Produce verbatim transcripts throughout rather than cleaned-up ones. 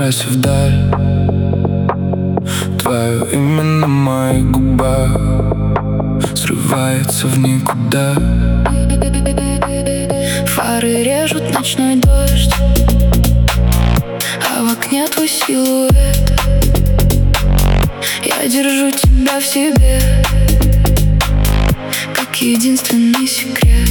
трассе вдаль. Твое имя на моих губах срывается в никуда. Фары режут ночной дождь, а в окне твой силуэт. Я держу тебя в себе, как единственный секрет.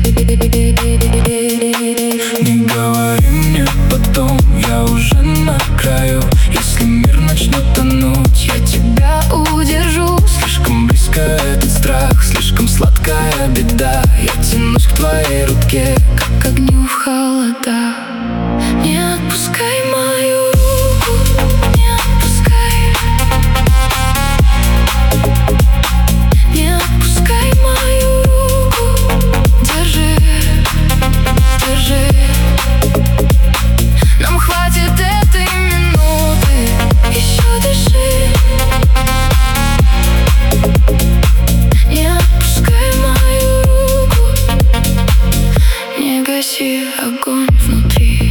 Не говори мне потом, я уже на краю. Если мир начнет тонуть, я тебя удержу. Слишком близко этот страх, слишком сладкая беда. Я тянусь к твоей руке, как к огню в холода. Не отпускай мою руку, не отпускай. Не отпускай мою руку, держи, держи. Нам хватит этой минуты, еще дыши. Не отпускай мою руку, не гаси огонь внутри.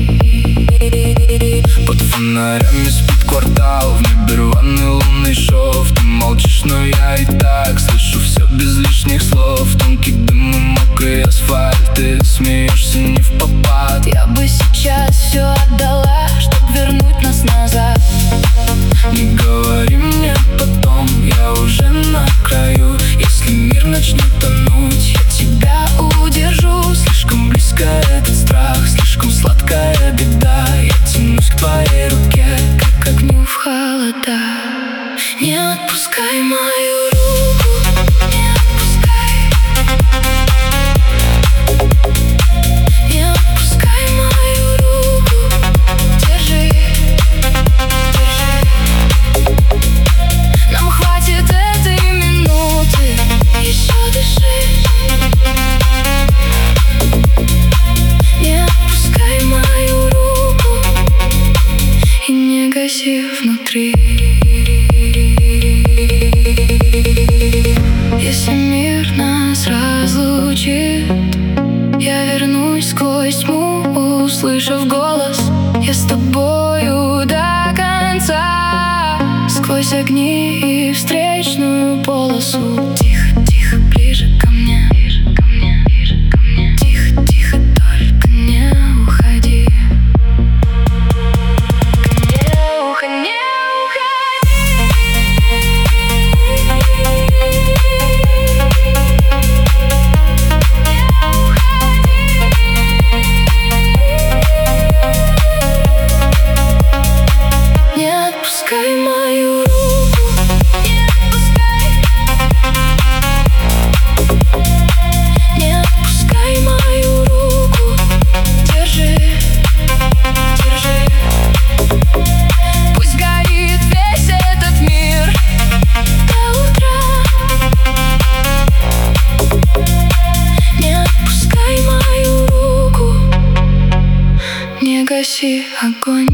Под фонарями спит квартал, в небе рваный лунный шов. Ты молчишь, но я и так слышу все без лишних слов. Тонкий дым и мокрый асфальт, ты смеешься не впопад. Я бы сейчас все отдала, чтоб вернуть нас назад. Не говори мне потом, я уже на краю. Если мир начнет тонуть, я тебя удержу. Слишком близко этот страх, слишком сладкая беда. Я тянусь к твоей руке, как к огню в холода. Не отпускай мою руку, не отпускай. Не отпускай мою руку, держи, держи. Нам хватит этой минуты, еще дыши. Не отпускай мою руку и не гаси внутри. Если мир нас разлучит, я вернусь сквозь тьму, услышав голос. Я с тобою до конца, сквозь огни и встречную полосу. Тихо, тихо, ближе ко мне, ближе ко мне, ближе ко мне. Тихо, тихо, только не уходи. Не уходи, не отпускай мою руку, не отпускай. Не отпускай мою руку, держи, держи. Пусть горит весь этот мир до утра. Не отпускай мою руку, не гаси огонь.